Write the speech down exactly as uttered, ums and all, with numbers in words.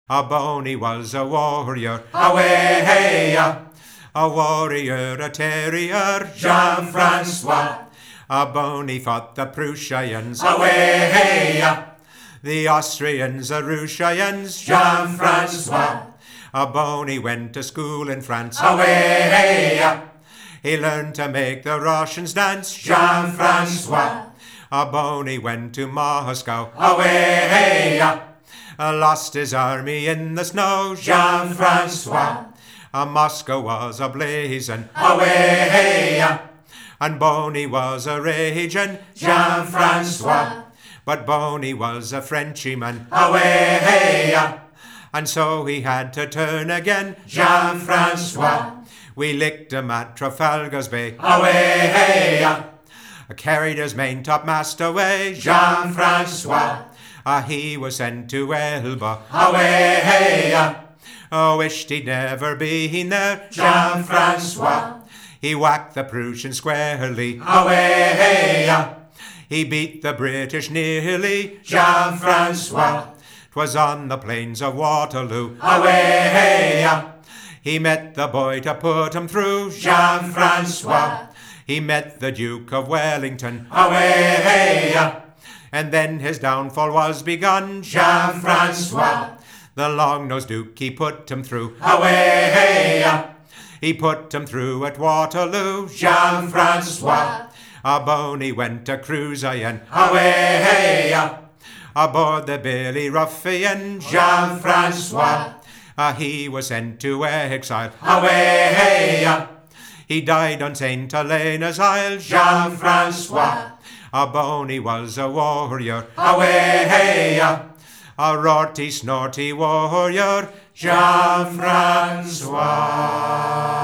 A Boney was a warrior, away hey ya, a warrior, a terrier, Jean-Francois. A Boney fought the Prussians, away hey ya, the Austrians, the Russians, Jean-Francois. A Boney went to school in France, away hey ya, he learned to make the Russians dance, Jean-Francois. A Boney went to Moscow, away hey ya, lost his army in the snow, Jean-Francois. A Moscow was a blazing, away hey ya, and Boney was a raging, Jean-Francois. But Boney was a Frenchman, away hey ya, and so he had to turn again, Jean-Francois. We licked him at Trafalgar's Bay, away hey ya, carried his main topmast away, Jean-Francois. Ah, he was sent to Elba, away hey ya, oh, wished he'd never been there, Jean-Francois. He whacked the Prussians squarely, away hey ya, he beat the British nearly, Jean-Francois. 'Twas on the plains of Waterloo, away hey ya, he met the boy to put him through, Jean-Francois. He met the Duke of Wellington, away hey ya, and then his downfall was begun, Jean-Francois. The long-nosed Duke, he put him through, away hey ya, he put him through at Waterloo, Jean-Francois. A Boney went a cruisin', away hey ya, aboard the Billy Ruffian, Jean-Francois. Ah, he was sent to exile, away hey ya, he died on Saint Helena's Isle, Jean-Francois. A Boney was a warrior, away hey ya, a rorty, snorty warrior, Jean-Francois.